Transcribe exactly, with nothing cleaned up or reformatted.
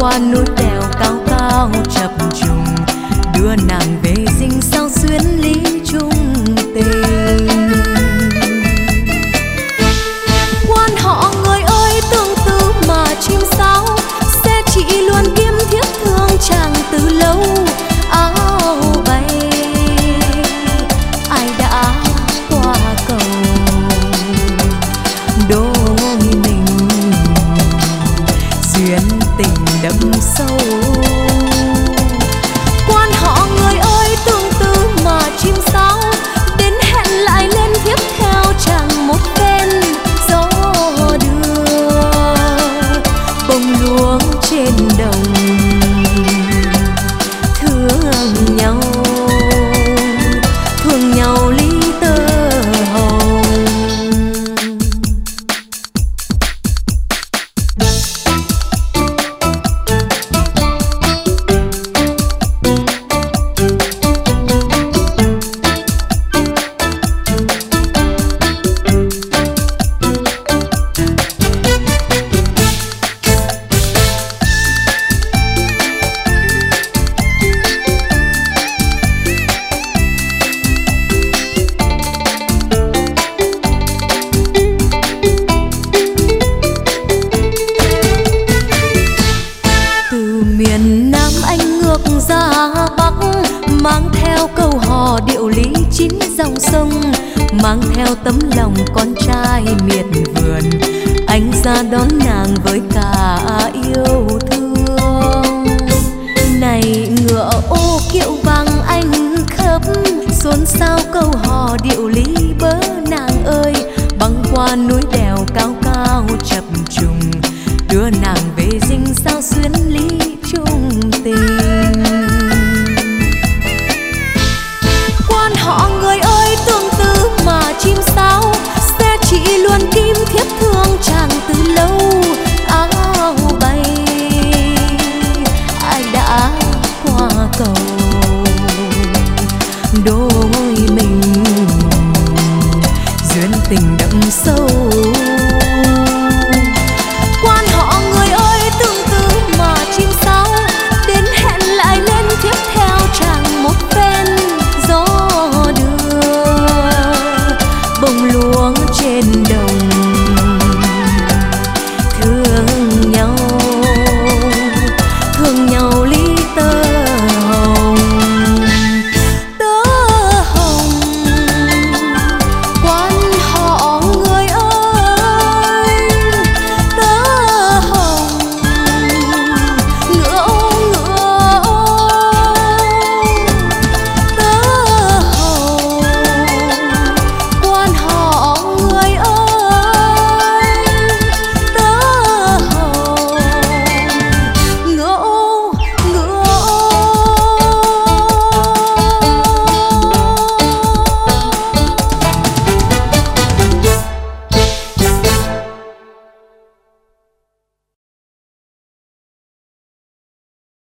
qua núi đèo cao cao chập trùng, đưa nàng về dinh sao xuyến lý chung tình. Quan họ người ơi tương tư mà chim sáo, sẽ chỉ luôn kiếm thiết thương chàng từ lâu. Áo bay ai đã qua cầu, đôi mình duyên tình đậm sâu. Quan họ người ơi tương tư mà chim sáo, đến hẹn lại lên tiếp theo chàng một bên. Gió đưa bông luống trên đồng, thương nhau thương nhau ly tơ hồng. Mang theo tấm lòng con trai miệt vườn, anh ra đón nàng với cả yêu